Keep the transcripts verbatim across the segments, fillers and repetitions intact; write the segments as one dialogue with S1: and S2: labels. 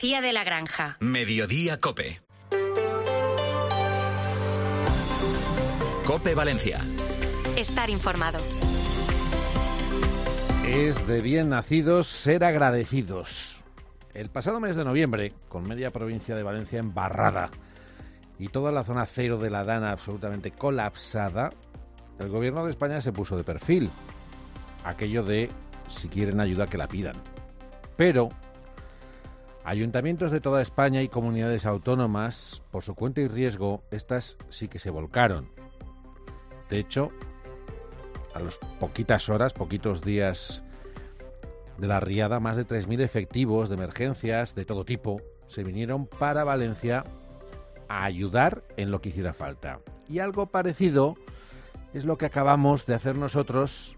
S1: García de la Granja.
S2: Mediodía COPE. COPE Valencia.
S1: Estar informado.
S3: Es de bien nacidos ser agradecidos. El pasado mes de noviembre, con media provincia de Valencia embarrada y toda la zona cero de la Dana absolutamente colapsada, el gobierno de España se puso de perfil. Aquello de, si quieren ayuda, que la pidan. Pero ayuntamientos de toda España y comunidades autónomas, por su cuenta y riesgo, estas sí que se volcaron. De hecho, a las poquitas horas, poquitos días de la riada, más de tres mil efectivos de emergencias de todo tipo se vinieron para Valencia a ayudar en lo que hiciera falta. Y algo parecido es lo que acabamos de hacer nosotros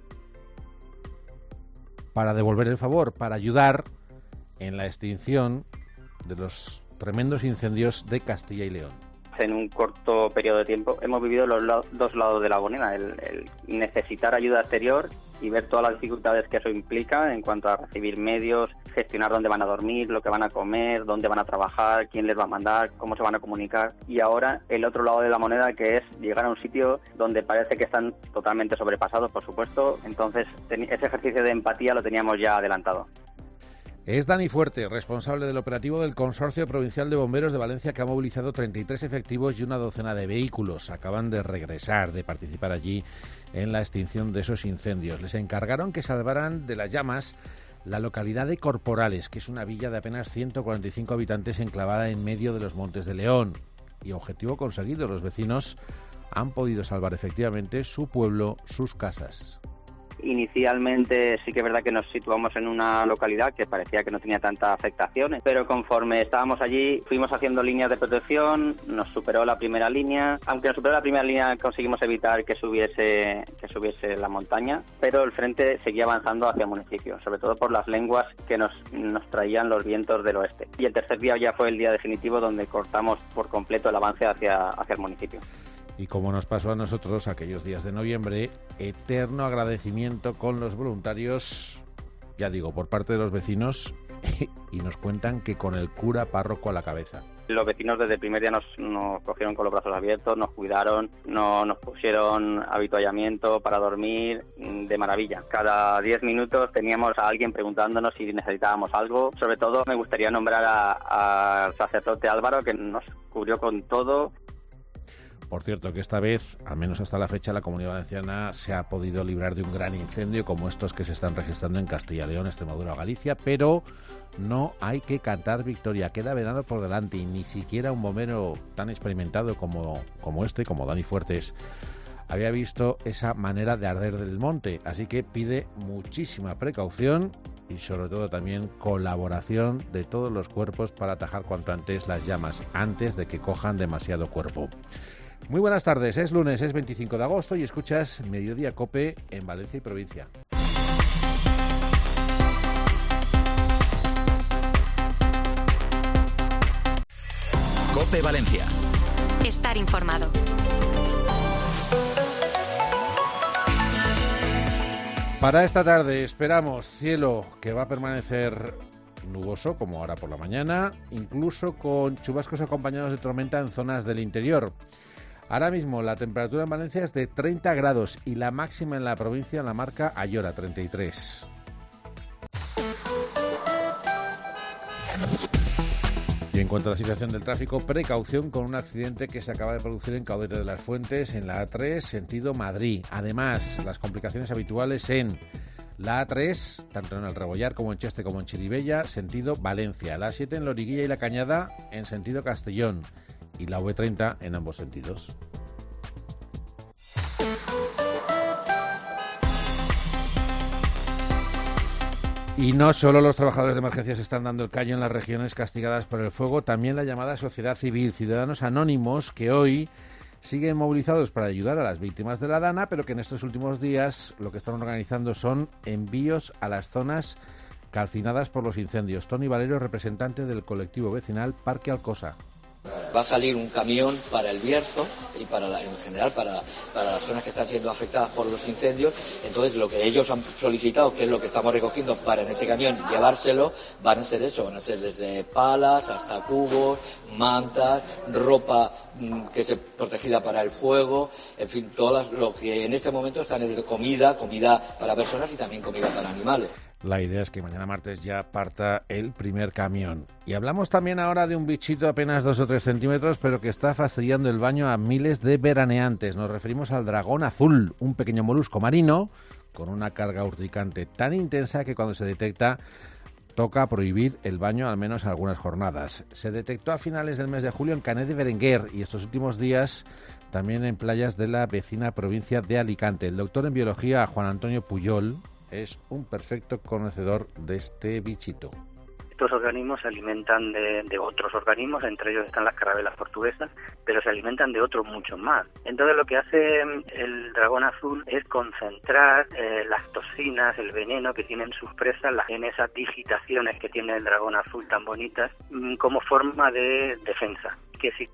S3: para devolver el favor, para ayudar en la extinción de los tremendos incendios de Castilla y León.
S4: En un corto periodo de tiempo hemos vivido los la- dos lados de la moneda, el, el necesitar ayuda exterior y ver todas las dificultades que eso implica en cuanto a recibir medios, gestionar dónde van a dormir, lo que van a comer, dónde van a trabajar, quién les va a mandar, cómo se van a comunicar. Y ahora el otro lado de la moneda, que es llegar a un sitio donde parece que están totalmente sobrepasados, por supuesto. Entonces ten- ese ejercicio de empatía lo teníamos ya adelantado.
S3: Es Dani Fuerte, responsable del operativo del Consorcio Provincial de Bomberos de Valencia, que ha movilizado treinta y tres efectivos y una docena de vehículos. Acaban de regresar, de participar allí en la extinción de esos incendios. Les encargaron que salvaran de las llamas la localidad de Corporales, que es una villa de apenas ciento cuarenta y cinco habitantes enclavada en medio de los Montes de León. Y objetivo conseguido, los vecinos han podido salvar efectivamente su pueblo, sus casas.
S4: Inicialmente sí que es verdad que nos situamos en una localidad que parecía que no tenía tanta afectación, pero conforme estábamos allí fuimos haciendo líneas de protección, nos superó la primera línea, aunque nos superó la primera línea conseguimos evitar que subiese, que subiese la montaña, pero el frente seguía avanzando hacia el municipio, sobre todo por las lenguas que nos, nos traían los vientos del oeste. Y el tercer día ya fue el día definitivo donde cortamos por completo el avance hacia, hacia el municipio.
S3: Y como nos pasó a nosotros aquellos días de noviembre, eterno agradecimiento con los voluntarios, ya digo, por parte de los vecinos, y nos cuentan que con el cura párroco a la cabeza.
S4: Los vecinos desde el primer día nos, nos cogieron con los brazos abiertos, nos cuidaron, no, nos pusieron habituallamiento para dormir de maravilla. Cada diez minutos teníamos a alguien preguntándonos si necesitábamos algo. Sobre todo me gustaría nombrar al sacerdote Álvaro, que nos cubrió con todo.
S3: Por cierto, que esta vez, al menos hasta la fecha, la Comunidad Valenciana se ha podido librar de un gran incendio como estos que se están registrando en Castilla y León, Extremadura o Galicia, pero no hay que cantar victoria. Queda verano por delante y ni siquiera un bombero tan experimentado como, como este, como Dani Fuertes, había visto esa manera de arder del monte. Así que pide muchísima precaución y sobre todo también colaboración de todos los cuerpos para atajar cuanto antes las llamas, antes de que cojan demasiado cuerpo. Muy buenas tardes, es lunes, es veinticinco de agosto y escuchas Mediodía COPE en Valencia y provincia.
S2: COPE Valencia.
S1: Estar informado.
S3: Para esta tarde esperamos cielo que va a permanecer nuboso, como ahora por la mañana, incluso con chubascos acompañados de tormenta en zonas del interior. Ahora mismo la temperatura en Valencia es de treinta grados y la máxima en la provincia la marca Ayora, treinta y tres. Y en cuanto a la situación del tráfico, precaución con un accidente que se acaba de producir en Caudete de las Fuentes, en la A tres, sentido Madrid. Además, las complicaciones habituales en la A tres, tanto en el Rebollar como en Cheste como en Chirivella, sentido Valencia. La A siete en Loriguilla y La Cañada, en sentido Castellón. Y la V treinta en ambos sentidos. Y no solo los trabajadores de emergencias están dando el callo en las regiones castigadas por el fuego, también la llamada sociedad civil, ciudadanos anónimos que hoy siguen movilizados para ayudar a las víctimas de la Dana, pero que en estos últimos días lo que están organizando son envíos a las zonas calcinadas por los incendios. Toni Valero, representante del colectivo vecinal Parque Alcosa.
S5: va a salir un camión para el Bierzo y para la, en general para, para las zonas que están siendo afectadas por los incendios. Entonces lo que ellos han solicitado, que es lo que estamos recogiendo para en ese camión llevárselo, van a ser eso, van a ser desde palas hasta cubos, mantas, ropa mmm, que se protegida para el fuego, en fin, todo lo que en este momento están es comida, comida para personas y también comida para animales.
S3: La idea es que mañana martes ya parta el primer camión. Y hablamos también ahora de un bichito apenas dos o tres centímetros, pero que está fastidiando el baño a miles de veraneantes. Nos referimos al dragón azul, un pequeño molusco marino con una carga urticante tan intensa que cuando se detecta toca prohibir el baño al menos algunas jornadas. Se detectó a finales del mes de julio en Canet de Berenguer y estos últimos días también en playas de la vecina provincia de Alicante. El doctor en biología Juan Antonio Puyol es un perfecto conocedor de este bichito.
S6: Estos organismos se alimentan de, de otros organismos, entre ellos están las carabelas portuguesas, pero se alimentan de otros muchos más. Entonces lo que hace el dragón azul es concentrar eh, las toxinas, el veneno que tienen sus presas en esas digitaciones que tiene el dragón azul tan bonitas, como forma de defensa. Que sí.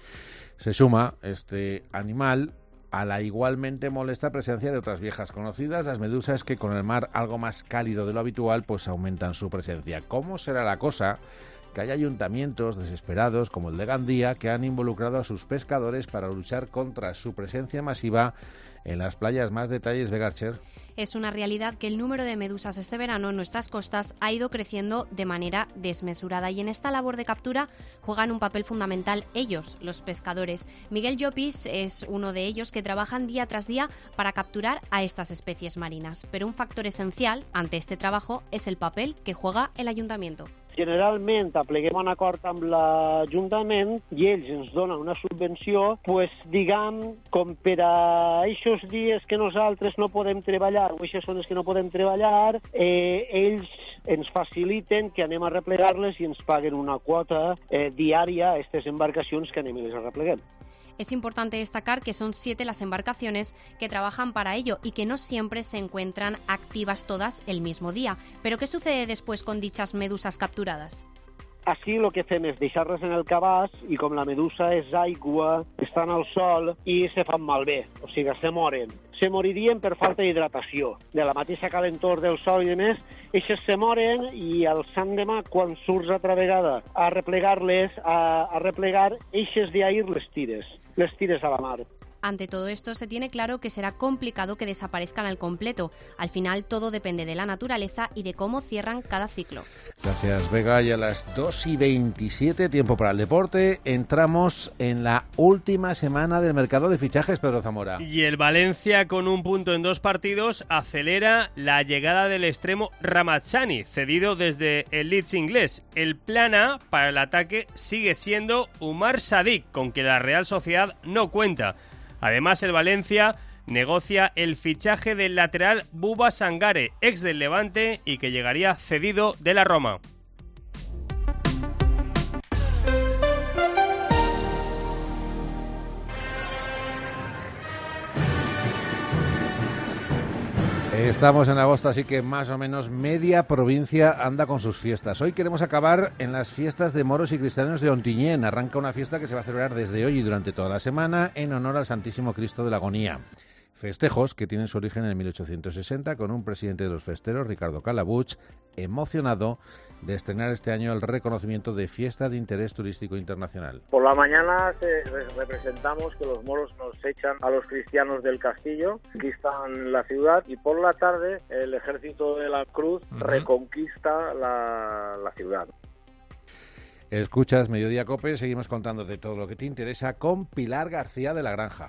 S3: Se suma este animal a la igualmente molesta presencia de otras viejas conocidas, las medusas, que con el mar algo más cálido de lo habitual, pues aumentan su presencia. ¿Cómo será la cosa? Que hay ayuntamientos desesperados, como el de Gandía, que han involucrado a sus pescadores para luchar contra su presencia masiva en las playas. Más detalles, Vegarcher.
S7: Es una realidad que el número de medusas este verano en nuestras costas ha ido creciendo de manera desmesurada y en esta labor de captura juegan un papel fundamental ellos, los pescadores. Miguel Llopis es uno de ellos que trabajan día tras día para capturar a estas especies marinas. Pero un factor esencial ante este trabajo es el papel que juega el ayuntamiento.
S8: Generalment apleguem un acord amb l'Ajuntament i ells ens donen una subvenció, pues, diguem, com per a aquests dies que nosaltres no podem treballar o aquestes zones que no podem treballar, eh, ells ens faciliten que anem a replegar-les i ens paguen una quota eh, diària a aquestes embarcacions que anem i les arrepleguem.
S7: Es importante destacar que son siete las embarcaciones que trabajan para ello y que no siempre se encuentran activas todas el mismo día. ¿Pero qué sucede después con dichas medusas capturadas?
S8: Així el que fem és deixar-les en el cabàs i com la medusa és aigua, estan al sol i se fan malbé, o sigui, se moren. Se moririen per falta d'hidratació. De la mateixa calentor del sol i demés, eixes se moren i al sant demà, quan surts altra vegada a replegar-les, a, a replegar, eixes d'ahir les tires, les tires a la mar.
S7: Ante todo esto, se tiene claro que será complicado que desaparezcan al completo. Al final, todo depende de la naturaleza y de cómo cierran cada ciclo.
S3: Gracias, Vega. Y a las dos y veintisiete, tiempo para el deporte, entramos en la última semana del mercado de fichajes, Pedro Zamora.
S9: Y el Valencia, con un punto en dos partidos, acelera la llegada del extremo Ramazani, cedido desde el Leeds inglés. El plan A para el ataque sigue siendo Umar Sadik, con que la Real Sociedad no cuenta. Además, el Valencia negocia el fichaje del lateral Buba Sangare, ex del Levante y que llegaría cedido de la Roma.
S3: Estamos en agosto, así que más o menos media provincia anda con sus fiestas. Hoy queremos acabar en las fiestas de moros y cristianos de Ontinyent. Arranca una fiesta que se va a celebrar desde hoy y durante toda la semana en honor al Santísimo Cristo de la Agonía. Festejos que tienen su origen en mil ochocientos sesenta, con un presidente de los festeros, Ricardo Calabuig, emocionado de estrenar este año el reconocimiento de Fiesta de Interés Turístico Internacional.
S10: Por la mañana se representamos que los moros nos echan a los cristianos del castillo, conquistan la ciudad, y por la tarde el ejército de la Cruz uh-huh. reconquista la, la ciudad.
S3: Escuchas Mediodía Cope, seguimos contándote todo lo que te interesa con Pilar García de la Granja.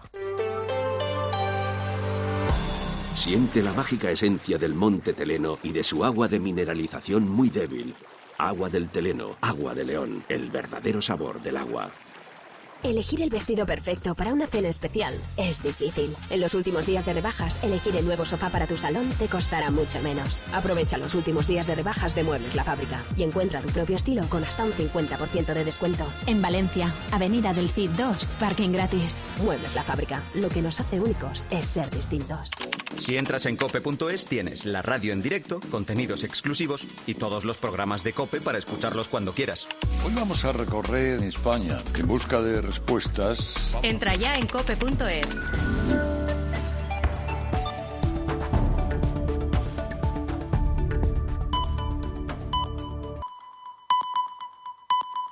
S11: Siente la mágica esencia del monte Teleno y de su agua de mineralización muy débil. Agua del Teleno, agua de León, el verdadero sabor del agua.
S12: Elegir el vestido perfecto para una cena especial es difícil. En los últimos días de rebajas, elegir el nuevo sofá para tu salón te costará mucho menos. Aprovecha los últimos días de rebajas de Muebles La Fábrica y encuentra tu propio estilo con hasta un cincuenta por ciento de descuento.
S13: En Valencia, Avenida del Cid dos, parking gratis.
S12: Muebles La Fábrica, lo que nos hace únicos es ser distintos.
S2: Si entras en cope punto es tienes la radio en directo, contenidos exclusivos y todos los programas de COPE para escucharlos cuando quieras.
S14: Hoy vamos a recorrer España en busca de respuestas.
S1: Entra ya en cope punto es.